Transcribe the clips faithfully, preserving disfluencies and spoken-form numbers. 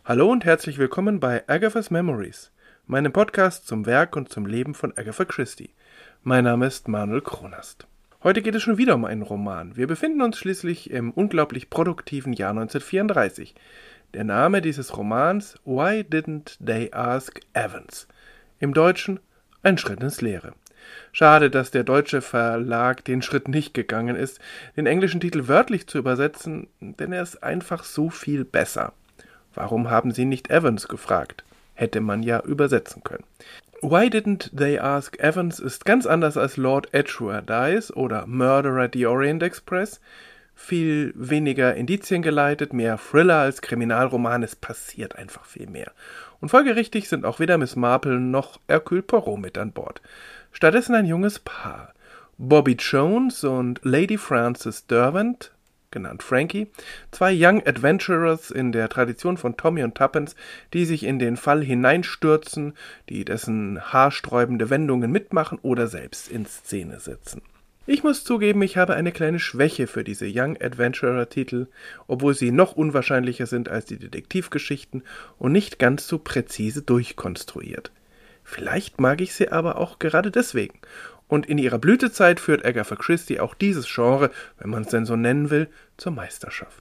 Hallo und herzlich willkommen bei Agatha's Memories, meinem Podcast zum Werk und zum Leben von Agatha Christie. Mein Name ist Manuel Kronast. Heute geht es schon wieder um einen Roman. Wir befinden uns schließlich im unglaublich produktiven Jahr neunzehnhundertvierunddreißig. Der Name dieses Romans Why Didn't They Ask Evans? Im Deutschen Ein Schritt ins Leere. Schade, dass der deutsche Verlag den Schritt nicht gegangen ist, den englischen Titel wörtlich zu übersetzen, denn er ist einfach so viel besser. Warum haben sie nicht Evans gefragt? Hätte man ja übersetzen können. Why Didn't They Ask Evans ist ganz anders als Lord Edgware Dies oder Murder at the Orient Express. Viel weniger Indizien geleitet, mehr Thriller als Kriminalroman, es passiert einfach viel mehr. Und folgerichtig sind auch weder Miss Marple noch Hercule Poirot mit an Bord. Stattdessen ein junges Paar. Bobby Jones und Lady Frances Derwent, genannt Frankie, zwei Young Adventurers in der Tradition von Tommy und Tuppence, die sich in den Fall hineinstürzen, die dessen haarsträubende Wendungen mitmachen oder selbst in Szene setzen. Ich muss zugeben, ich habe eine kleine Schwäche für diese Young Adventurer-Titel, obwohl sie noch unwahrscheinlicher sind als die Detektivgeschichten und nicht ganz so präzise durchkonstruiert. Vielleicht mag ich sie aber auch gerade deswegen. Und in ihrer Blütezeit führt Agatha Christie auch dieses Genre, wenn man es denn so nennen will, zur Meisterschaft.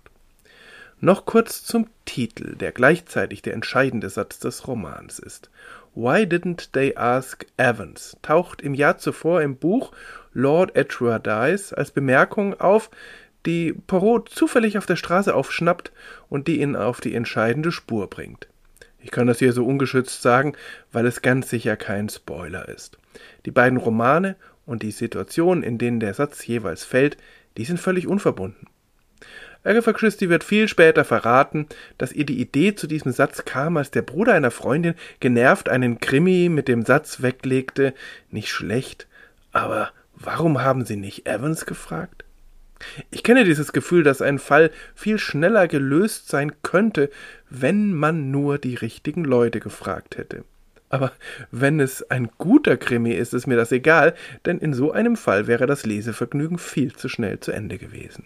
Noch kurz zum Titel, der gleichzeitig der entscheidende Satz des Romans ist. Why Didn't They Ask Evans taucht im Jahr zuvor im Buch Lord Edgware Dies als Bemerkung auf, die Poirot zufällig auf der Straße aufschnappt und die ihn auf die entscheidende Spur bringt. Ich kann das hier so ungeschützt sagen, weil es ganz sicher kein Spoiler ist. Die beiden Romane und die Situationen, in denen der Satz jeweils fällt, die sind völlig unverbunden. Agatha Christie wird viel später verraten, dass ihr die Idee zu diesem Satz kam, als der Bruder einer Freundin genervt einen Krimi mit dem Satz weglegte, nicht schlecht, aber warum haben Sie nicht Evans gefragt? Ich kenne dieses Gefühl, dass ein Fall viel schneller gelöst sein könnte, wenn man nur die richtigen Leute gefragt hätte. Aber wenn es ein guter Krimi ist, ist mir das egal, denn in so einem Fall wäre das Lesevergnügen viel zu schnell zu Ende gewesen.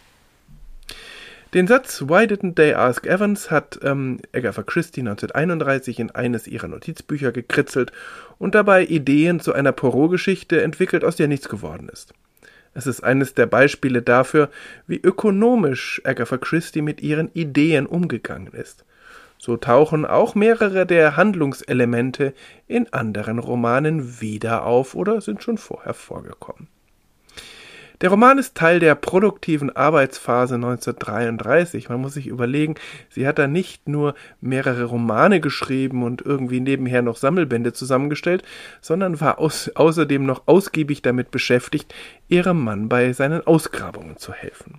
Den Satz Why Didn't They Ask Evans hat ähm, Agatha Christie neunzehnhunderteinunddreißig in eines ihrer Notizbücher gekritzelt und dabei Ideen zu einer Poirot-Geschichte entwickelt, aus der nichts geworden ist. Es ist eines der Beispiele dafür, wie ökonomisch Agatha Christie mit ihren Ideen umgegangen ist. So tauchen auch mehrere der Handlungselemente in anderen Romanen wieder auf oder sind schon vorher vorgekommen. Der Roman ist Teil der produktiven Arbeitsphase neunzehnhundertdreiunddreißig. Man muss sich überlegen, sie hat da nicht nur mehrere Romane geschrieben und irgendwie nebenher noch Sammelbände zusammengestellt, sondern war aus, außerdem noch ausgiebig damit beschäftigt, ihrem Mann bei seinen Ausgrabungen zu helfen.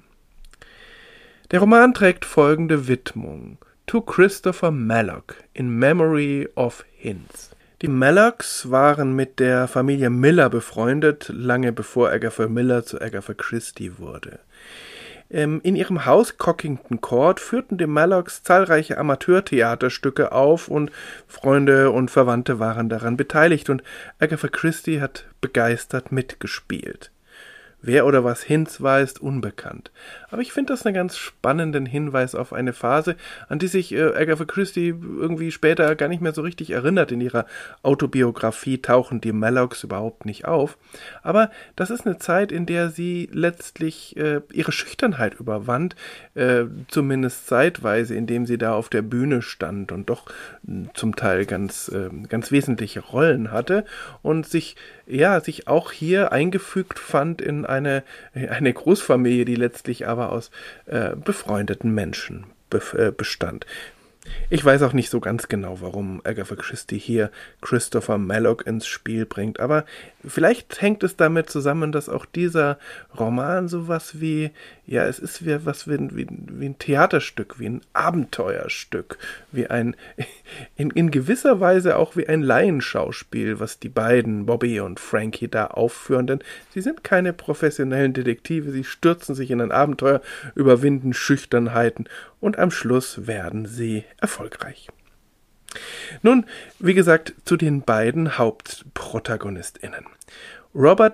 Der Roman trägt folgende Widmung: To Christopher Mallock in Memory of Hinds. Die Mallocks waren mit der Familie Miller befreundet, lange bevor Agatha Miller zu Agatha Christie wurde. In ihrem Haus Cockington Court führten die Mallocks zahlreiche Amateurtheaterstücke auf und Freunde und Verwandte waren daran beteiligt und Agatha Christie hat begeistert mitgespielt. Wer oder was Hinds war, ist unbekannt. Aber ich finde das einen ganz spannenden Hinweis auf eine Phase, an die sich äh, Agatha Christie irgendwie später gar nicht mehr so richtig erinnert. In ihrer Autobiografie tauchen die Mallocks überhaupt nicht auf. Aber das ist eine Zeit, in der sie letztlich äh, ihre Schüchternheit überwand, äh, zumindest zeitweise, indem sie da auf der Bühne stand und doch äh, zum Teil ganz, äh, ganz wesentliche Rollen hatte und sich, ja, sich auch hier eingefügt fand in eine, eine Großfamilie, die letztlich aber aus äh, befreundeten Menschen be- äh, bestand. Ich weiß auch nicht so ganz genau, warum Agatha Christie hier Christopher Mallock ins Spiel bringt, aber vielleicht hängt es damit zusammen, dass auch dieser Roman sowas wie, ja, es ist wie was wie, wie, wie ein Theaterstück, wie ein Abenteuerstück, wie ein, in, in gewisser Weise auch wie ein Laienschauspiel, was die beiden, Bobby und Frankie, da aufführen, denn sie sind keine professionellen Detektive, sie stürzen sich in ein Abenteuer, überwinden Schüchternheiten und am Schluss werden sie erfolgreich. Nun, wie gesagt, zu den beiden HauptprotagonistInnen. Robert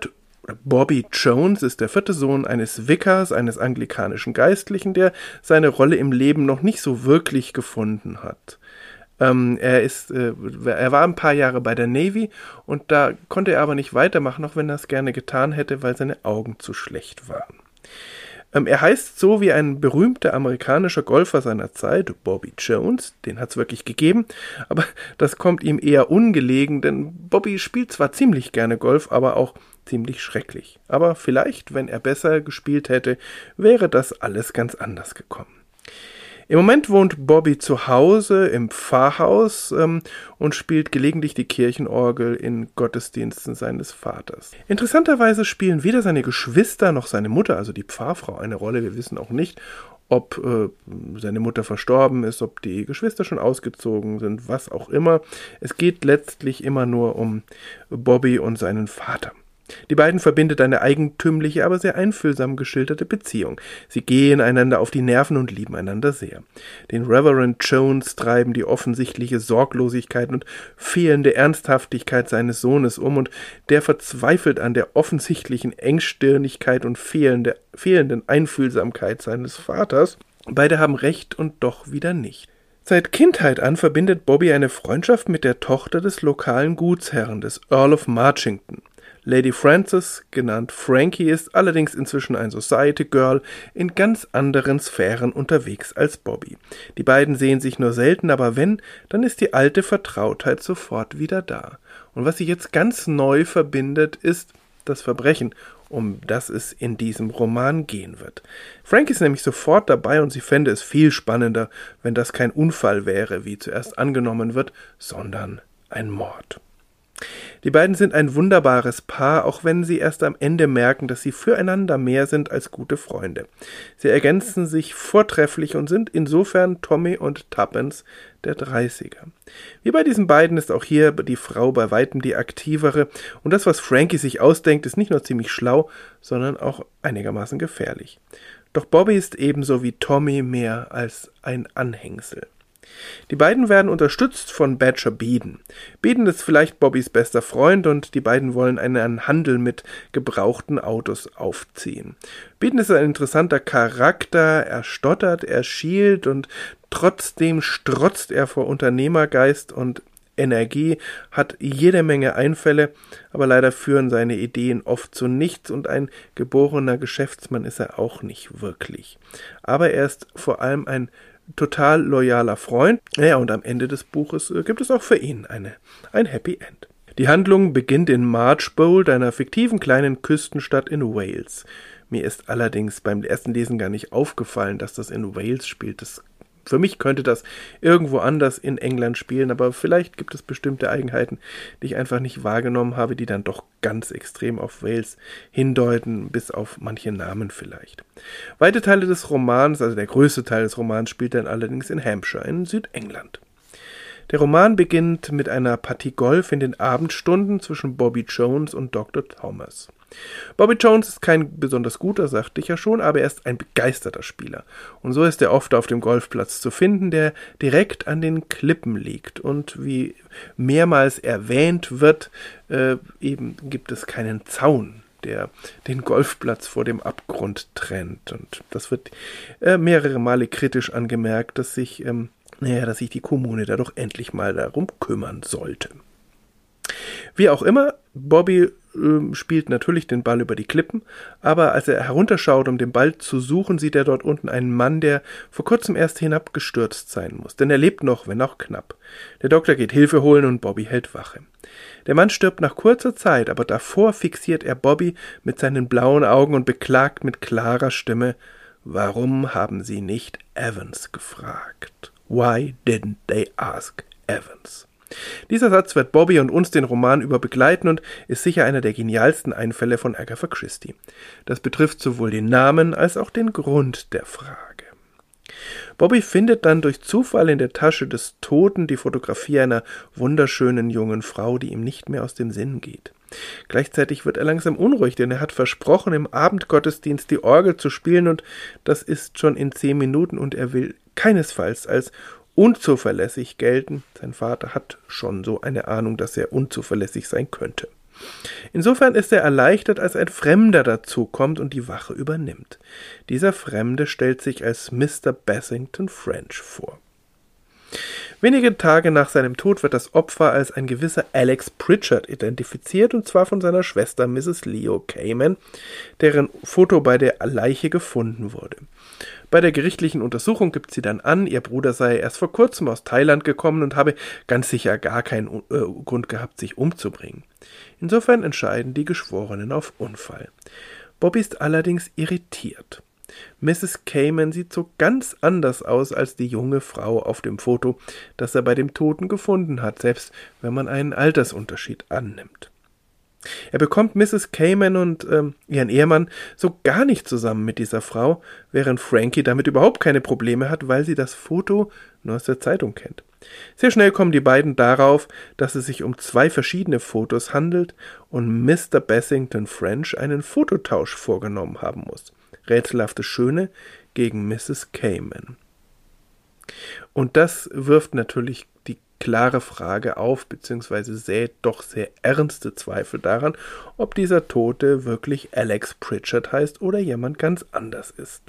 Oder Bobby Jones ist der vierte Sohn eines Vikars, eines anglikanischen Geistlichen, der seine Rolle im Leben noch nicht so wirklich gefunden hat. Ähm, er ist, äh, er war ein paar Jahre bei der Navy und da konnte er aber nicht weitermachen, auch wenn er es gerne getan hätte, weil seine Augen zu schlecht waren. Ähm, er heißt so wie ein berühmter amerikanischer Golfer seiner Zeit, Bobby Jones, den hat es wirklich gegeben, aber das kommt ihm eher ungelegen, denn Bobby spielt zwar ziemlich gerne Golf, aber auch ziemlich schrecklich. Aber vielleicht, wenn er besser gespielt hätte, wäre das alles ganz anders gekommen. Im Moment wohnt Bobby zu Hause im Pfarrhaus ähm, und spielt gelegentlich die Kirchenorgel in Gottesdiensten seines Vaters. Interessanterweise spielen weder seine Geschwister noch seine Mutter, also die Pfarrfrau, eine Rolle. Wir wissen auch nicht, ob äh, seine Mutter verstorben ist, ob die Geschwister schon ausgezogen sind, was auch immer. Es geht letztlich immer nur um Bobby und seinen Vater. Die beiden verbindet eine eigentümliche, aber sehr einfühlsam geschilderte Beziehung. Sie gehen einander auf die Nerven und lieben einander sehr. Den Reverend Jones treiben die offensichtliche Sorglosigkeit und fehlende Ernsthaftigkeit seines Sohnes um, und der verzweifelt an der offensichtlichen Engstirnigkeit und fehlende, fehlenden Einfühlsamkeit seines Vaters. Beide haben recht und doch wieder nicht. Seit Kindheit an verbindet Bobby eine Freundschaft mit der Tochter des lokalen Gutsherren, des Earl of Marchington. Lady Frances, genannt Frankie, ist allerdings inzwischen ein Society Girl in ganz anderen Sphären unterwegs als Bobby. Die beiden sehen sich nur selten, aber wenn, dann ist die alte Vertrautheit sofort wieder da. Und was sie jetzt ganz neu verbindet, ist das Verbrechen, um das es in diesem Roman gehen wird. Frankie ist nämlich sofort dabei und sie fände es viel spannender, wenn das kein Unfall wäre, wie zuerst angenommen wird, sondern ein Mord. Die beiden sind ein wunderbares Paar, auch wenn sie erst am Ende merken, dass sie füreinander mehr sind als gute Freunde. Sie ergänzen sich vortrefflich und sind insofern Tommy und Tuppence der dreißiger. Wie bei diesen beiden ist auch hier die Frau bei weitem die aktivere, und das, was Frankie sich ausdenkt, ist nicht nur ziemlich schlau, sondern auch einigermaßen gefährlich. Doch Bobby ist ebenso wie Tommy mehr als ein Anhängsel. Die beiden werden unterstützt von Badger Beeden. Beeden ist vielleicht Bobbys bester Freund und die beiden wollen einen Handel mit gebrauchten Autos aufziehen. Beeden ist ein interessanter Charakter, er stottert, er schielt und trotzdem strotzt er vor Unternehmergeist und Energie, hat jede Menge Einfälle, aber leider führen seine Ideen oft zu nichts und ein geborener Geschäftsmann ist er auch nicht wirklich. Aber er ist vor allem ein total loyaler Freund. Ja, und am Ende des Buches äh, gibt es auch für ihn eine, ein Happy End. Die Handlung beginnt in Marchbold, einer fiktiven kleinen Küstenstadt in Wales. Mir ist allerdings beim ersten Lesen gar nicht aufgefallen, dass das in Wales spielt. Das Für mich könnte das irgendwo anders in England spielen, aber vielleicht gibt es bestimmte Eigenheiten, die ich einfach nicht wahrgenommen habe, die dann doch ganz extrem auf Wales hindeuten, bis auf manche Namen vielleicht. Weite Teile des Romans, also der größte Teil des Romans, spielt dann allerdings in Hampshire, in Südengland. Der Roman beginnt mit einer Partie Golf in den Abendstunden zwischen Bobby Jones und Doktor Thomas. Bobby Jones ist kein besonders guter, sagte ich ja schon, aber er ist ein begeisterter Spieler. Und so ist er oft auf dem Golfplatz zu finden, der direkt an den Klippen liegt. Und wie mehrmals erwähnt wird, äh, eben gibt es keinen Zaun, der den Golfplatz vor dem Abgrund trennt. Und das wird äh, mehrere Male kritisch angemerkt, dass sich, ähm, naja, dass sich die Kommune da doch endlich mal darum kümmern sollte. Wie auch immer, Bobby äh, spielt natürlich den Ball über die Klippen, aber als er herunterschaut, um den Ball zu suchen, sieht er dort unten einen Mann, der vor kurzem erst hinabgestürzt sein muss, denn er lebt noch, wenn auch knapp. Der Doktor geht Hilfe holen und Bobby hält Wache. Der Mann stirbt nach kurzer Zeit, aber davor fixiert er Bobby mit seinen blauen Augen und beklagt mit klarer Stimme: Warum haben Sie nicht Evans gefragt? Why didn't they ask Evans? Dieser Satz wird Bobby und uns den Roman über begleiten und ist sicher einer der genialsten Einfälle von Agatha Christie. Das betrifft sowohl den Namen als auch den Grund der Frage. Bobby findet dann durch Zufall in der Tasche des Toten die Fotografie einer wunderschönen jungen Frau, die ihm nicht mehr aus dem Sinn geht. Gleichzeitig wird er langsam unruhig, denn er hat versprochen, im Abendgottesdienst die Orgel zu spielen, und das ist schon in zehn Minuten und er will keinesfalls als unzuverlässig gelten. Sein Vater hat schon so eine Ahnung, dass er unzuverlässig sein könnte. Insofern ist er erleichtert, als ein Fremder dazukommt und die Wache übernimmt. Dieser Fremde stellt sich als Mister Bassington French vor. Wenige Tage nach seinem Tod wird das Opfer als ein gewisser Alex Pritchard identifiziert, und zwar von seiner Schwester Misses Leo Cayman, deren Foto bei der Leiche gefunden wurde. Bei der gerichtlichen Untersuchung gibt sie dann an, ihr Bruder sei erst vor kurzem aus Thailand gekommen und habe ganz sicher gar keinen äh, Grund gehabt, sich umzubringen. Insofern entscheiden die Geschworenen auf Unfall. Bobby ist allerdings irritiert. Misses Cayman sieht so ganz anders aus als die junge Frau auf dem Foto, das er bei dem Toten gefunden hat, selbst wenn man einen Altersunterschied annimmt. Er bekommt Misses Cayman und ähm, ihren Ehemann so gar nicht zusammen mit dieser Frau, während Frankie damit überhaupt keine Probleme hat, weil sie das Foto nur aus der Zeitung kennt. Sehr schnell kommen die beiden darauf, dass es sich um zwei verschiedene Fotos handelt und Mister Bassington French einen Fototausch vorgenommen haben muss. Rätselhafte Schöne gegen Misses Cayman. Und das wirft natürlich die klare Frage auf, beziehungsweise sät doch sehr ernste Zweifel daran, ob dieser Tote wirklich Alex Pritchard heißt oder jemand ganz anders ist.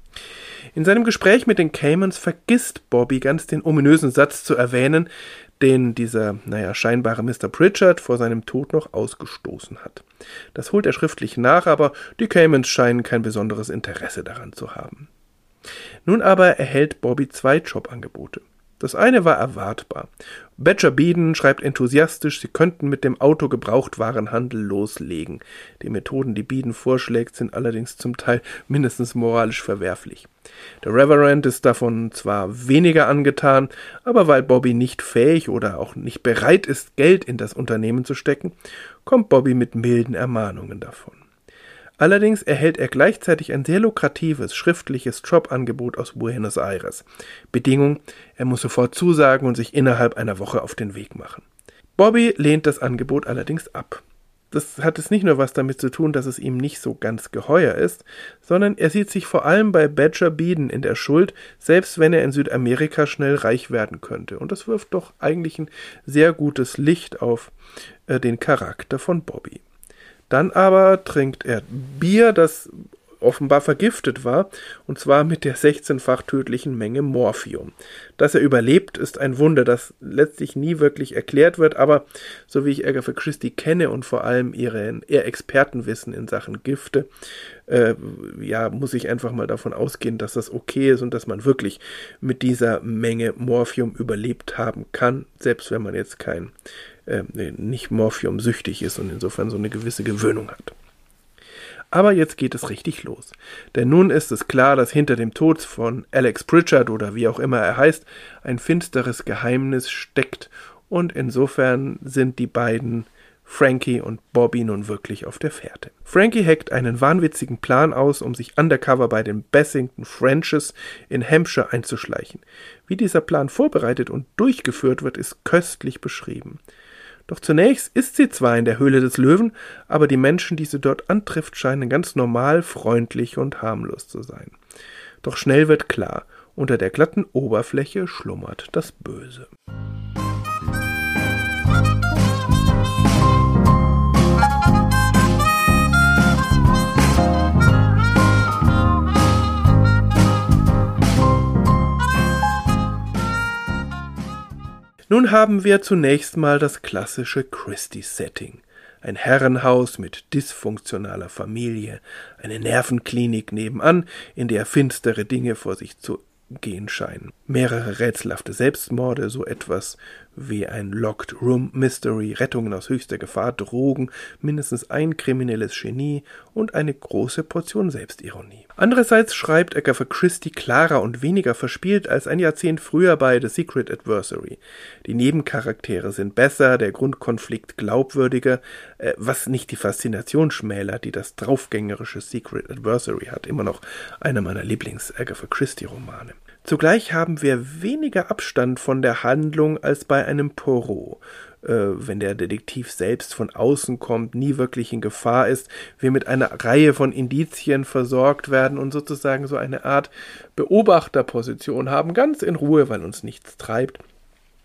In seinem Gespräch mit den Caymans vergisst Bobby ganz den ominösen Satz zu erwähnen, den dieser, naja, scheinbare Mister Pritchard vor seinem Tod noch ausgestoßen hat. Das holt er schriftlich nach, aber die Caymans scheinen kein besonderes Interesse daran zu haben. Nun aber erhält Bobby zwei Jobangebote. Das eine war erwartbar. Badger Beeden schreibt enthusiastisch, sie könnten mit dem Autogebrauchtwarenhandel loslegen. Die Methoden, die Beeden vorschlägt, sind allerdings zum Teil mindestens moralisch verwerflich. Der Reverend ist davon zwar weniger angetan, aber weil Bobby nicht fähig oder auch nicht bereit ist, Geld in das Unternehmen zu stecken, kommt Bobby mit milden Ermahnungen davon. Allerdings erhält er gleichzeitig ein sehr lukratives schriftliches Jobangebot aus Buenos Aires. Bedingung, er muss sofort zusagen und sich innerhalb einer Woche auf den Weg machen. Bobby lehnt das Angebot allerdings ab. Das hat es nicht nur was damit zu tun, dass es ihm nicht so ganz geheuer ist, sondern er sieht sich vor allem bei Badger Beeden in der Schuld, selbst wenn er in Südamerika schnell reich werden könnte. Und das wirft doch eigentlich ein sehr gutes Licht auf äh, den Charakter von Bobby. Dann aber trinkt er Bier, das offenbar vergiftet war, und zwar mit der sechzehnfach tödlichen Menge Morphium. Dass er überlebt, ist ein Wunder, das letztlich nie wirklich erklärt wird, aber so wie ich Agatha Christie kenne und vor allem ihren, ihr Expertenwissen in Sachen Gifte, äh, ja, muss ich einfach mal davon ausgehen, dass das okay ist und dass man wirklich mit dieser Menge Morphium überlebt haben kann, selbst wenn man jetzt kein äh, nicht morphiumsüchtig ist und insofern so eine gewisse Gewöhnung hat. Aber jetzt geht es richtig los. Denn nun ist es klar, dass hinter dem Tod von Alex Pritchard oder wie auch immer er heißt, ein finsteres Geheimnis steckt und insofern sind die beiden Frankie und Bobby nun wirklich auf der Fährte. Frankie heckt einen wahnwitzigen Plan aus, um sich undercover bei den Bassington Frenches in Hampshire einzuschleichen. Wie dieser Plan vorbereitet und durchgeführt wird, ist köstlich beschrieben. Doch zunächst ist sie zwar in der Höhle des Löwen, aber die Menschen, die sie dort antrifft, scheinen ganz normal, freundlich und harmlos zu sein. Doch schnell wird klar, unter der glatten Oberfläche schlummert das Böse. Nun haben wir zunächst mal das klassische Christie-Setting. Ein Herrenhaus mit dysfunktionaler Familie, eine Nervenklinik nebenan, in der finstere Dinge vor sich zu gehen scheinen. Mehrere rätselhafte Selbstmorde, so etwas wie ein Locked Room Mystery, Rettungen aus höchster Gefahr, Drogen, mindestens ein kriminelles Genie und eine große Portion Selbstironie. Andererseits schreibt Agatha Christie klarer und weniger verspielt als ein Jahrzehnt früher bei The Secret Adversary. Die Nebencharaktere sind besser, der Grundkonflikt glaubwürdiger, äh, was nicht die Faszination schmälert, die das draufgängerische Secret Adversary hat. Immer noch einer meiner Lieblings-Agatha Christie-Romane. Zugleich haben wir weniger Abstand von der Handlung als bei einem Poirot. Äh, wenn der Detektiv selbst von außen kommt, nie wirklich in Gefahr ist, wir mit einer Reihe von Indizien versorgt werden und sozusagen so eine Art Beobachterposition haben, ganz in Ruhe, weil uns nichts treibt.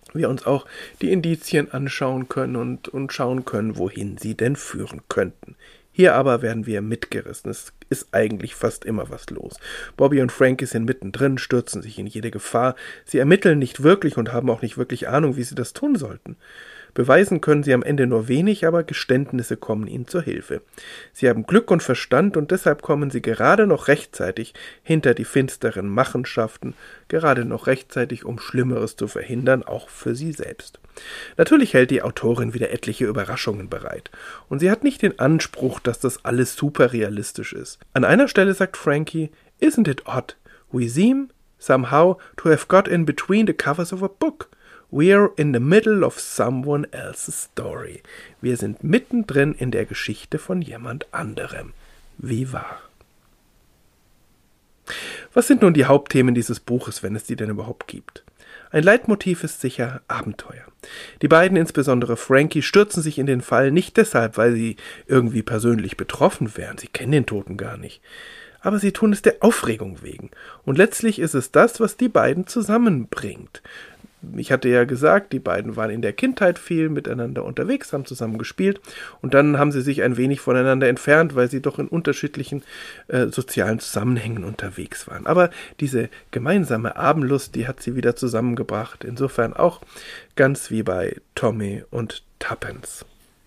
wir uns auch die Indizien anschauen können und, und schauen können, wohin sie denn führen könnten. Hier aber werden wir mitgerissen. Es ist eigentlich fast immer was los. Bobby und Frankie sind mittendrin, stürzen sich in jede Gefahr. Sie ermitteln nicht wirklich und haben auch nicht wirklich Ahnung, wie sie das tun sollten. Beweisen können sie am Ende nur wenig, aber Geständnisse kommen ihnen zur Hilfe. Sie haben Glück und Verstand und deshalb kommen sie gerade noch rechtzeitig hinter die finsteren Machenschaften, gerade noch rechtzeitig, um Schlimmeres zu verhindern, auch für sie selbst. Natürlich hält die Autorin wieder etliche Überraschungen bereit. Und sie hat nicht den Anspruch, dass das alles super realistisch ist. An einer Stelle sagt Frankie, "Isn't it odd? We seem, somehow, to have got in between the covers of a book. We're in the middle of someone else's story." Wir sind mittendrin in der Geschichte von jemand anderem. Wie wahr. Was sind nun die Hauptthemen dieses Buches, wenn es die denn überhaupt gibt? Ein Leitmotiv ist sicher Abenteuer. Die beiden, insbesondere Frankie, stürzen sich in den Fall nicht deshalb, weil sie irgendwie persönlich betroffen wären. Sie kennen den Toten gar nicht. Aber sie tun es der Aufregung wegen. Und letztlich ist es das, was die beiden zusammenbringt. Ich hatte ja gesagt, die beiden waren in der Kindheit viel miteinander unterwegs, haben zusammen gespielt und dann haben sie sich ein wenig voneinander entfernt, weil sie doch in unterschiedlichen äh, sozialen Zusammenhängen unterwegs waren. Aber diese gemeinsame Abendlust, die hat sie wieder zusammengebracht. Insofern auch ganz wie bei Tommy und Tuppence.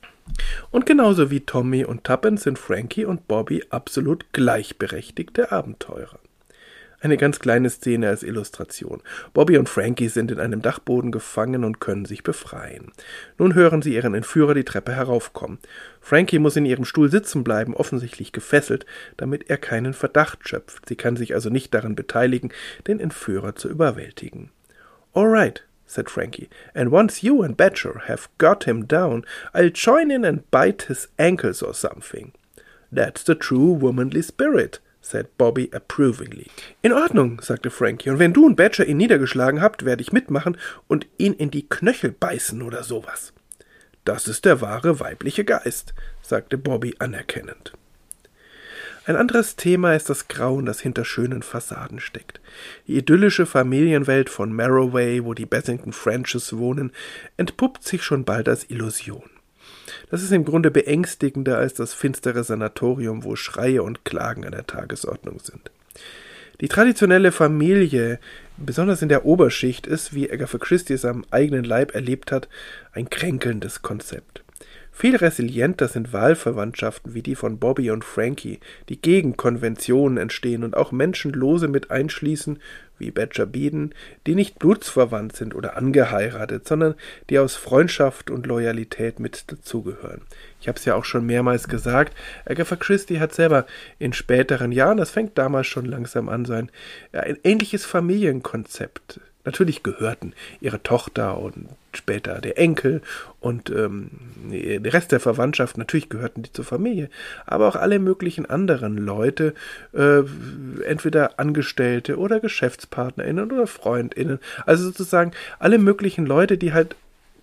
Und genauso wie Tommy und Tuppence sind Frankie und Bobby absolut gleichberechtigte Abenteurer. Eine ganz kleine Szene als Illustration. Bobby und Frankie sind in einem Dachboden gefangen und können sich befreien. Nun hören sie ihren Entführer die Treppe heraufkommen. Frankie muss in ihrem Stuhl sitzen bleiben, offensichtlich gefesselt, damit er keinen Verdacht schöpft. Sie kann sich also nicht daran beteiligen, den Entführer zu überwältigen. "All right," said Frankie, "and once you and Badger have got him down, I'll join in and bite his ankles or something." "That's the true womanly spirit," said Bobby approvingly. "In Ordnung", sagte Frankie, "und wenn du und Badger ihn niedergeschlagen habt, werde ich mitmachen und ihn in die Knöchel beißen oder sowas." "Das ist der wahre weibliche Geist", sagte Bobby anerkennend. Ein anderes Thema ist das Grauen, das hinter schönen Fassaden steckt. Die idyllische Familienwelt von Marroway, wo die Bassington Frenches wohnen, entpuppt sich schon bald als Illusion. Das ist im Grunde beängstigender als das finstere Sanatorium, wo Schreie und Klagen an der Tagesordnung sind. Die traditionelle Familie, besonders in der Oberschicht, ist, wie Agatha Christie es am eigenen Leib erlebt hat, ein kränkelndes Konzept. Viel resilienter sind Wahlverwandtschaften wie die von Bobby und Frankie, die gegen Konventionen entstehen und auch Menschenlose mit einschließen, wie Badger Beeden, die nicht blutsverwandt sind oder angeheiratet, sondern die aus Freundschaft und Loyalität mit dazugehören. Ich habe es ja auch schon mehrmals gesagt, Agatha Christie hat selber in späteren Jahren, das fängt damals schon langsam an sein, ein ähnliches Familienkonzept. Natürlich gehörten ihre Tochter und später der Enkel und ähm, der Rest der Verwandtschaft, natürlich gehörten die zur Familie, aber auch alle möglichen anderen Leute, äh, entweder Angestellte oder GeschäftspartnerInnen oder FreundInnen, also sozusagen alle möglichen Leute, die halt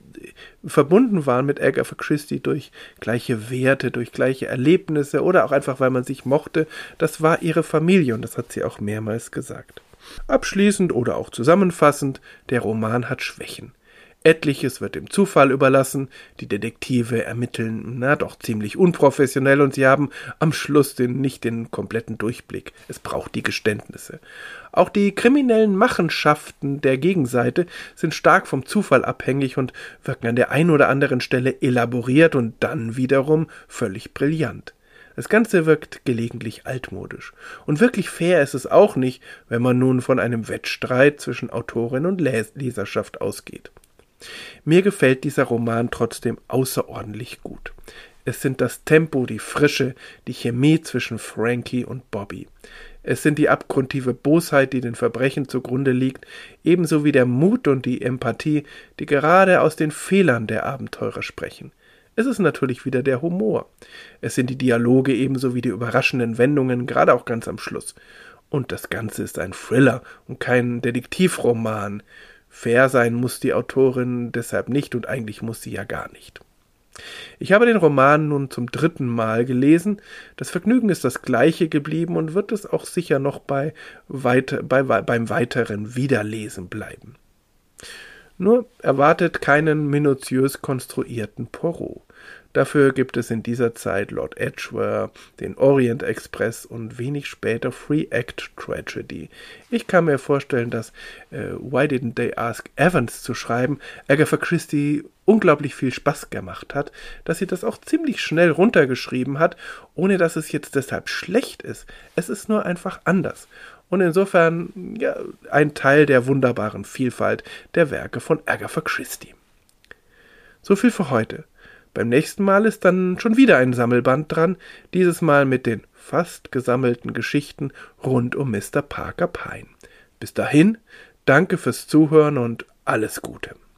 verbunden waren mit Agatha Christie durch gleiche Werte, durch gleiche Erlebnisse oder auch einfach, weil man sich mochte, das war ihre Familie und das hat sie auch mehrmals gesagt. Abschließend oder auch zusammenfassend, der Roman hat Schwächen. Etliches wird dem Zufall überlassen, die Detektive ermitteln, na doch ziemlich unprofessionell und sie haben am Schluss den, nicht den kompletten Durchblick. Es braucht die Geständnisse. Auch die kriminellen Machenschaften der Gegenseite sind stark vom Zufall abhängig und wirken an der einen oder anderen Stelle elaboriert und dann wiederum völlig brillant. Das Ganze wirkt gelegentlich altmodisch. Und wirklich fair ist es auch nicht, wenn man nun von einem Wettstreit zwischen Autorin und Leserschaft ausgeht. Mir gefällt dieser Roman trotzdem außerordentlich gut. Es sind das Tempo, die Frische, die Chemie zwischen Frankie und Bobby. Es sind die abgrundtiefe Bosheit, die den Verbrechen zugrunde liegt, ebenso wie der Mut und die Empathie, die gerade aus den Fehlern der Abenteurer sprechen. Es ist natürlich wieder der Humor. Es sind die Dialoge ebenso wie die überraschenden Wendungen, gerade auch ganz am Schluss. Und das Ganze ist ein Thriller und kein Detektivroman. Fair sein muss die Autorin deshalb nicht und eigentlich muss sie ja gar nicht. Ich habe den Roman nun zum dritten Mal gelesen. Das Vergnügen ist das gleiche geblieben und wird es auch sicher noch bei weiter, bei, beim weiteren Wiederlesen bleiben. Nur erwartet keinen minutiös konstruierten Poirot. Dafür gibt es in dieser Zeit Lord Edgware, den Orient Express und wenig später Three Act Tragedy. Ich kann mir vorstellen, dass äh, Why Didn't They Ask Evans zu schreiben Agatha Christie unglaublich viel Spaß gemacht hat, dass sie das auch ziemlich schnell runtergeschrieben hat, ohne dass es jetzt deshalb schlecht ist. Es ist nur einfach anders. Und insofern ja, ein Teil der wunderbaren Vielfalt der Werke von Agatha Christie. So viel für heute. Beim nächsten Mal ist dann schon wieder ein Sammelband dran, dieses Mal mit den fast gesammelten Geschichten rund um Mister Parker Pyne. Bis dahin, danke fürs Zuhören und alles Gute.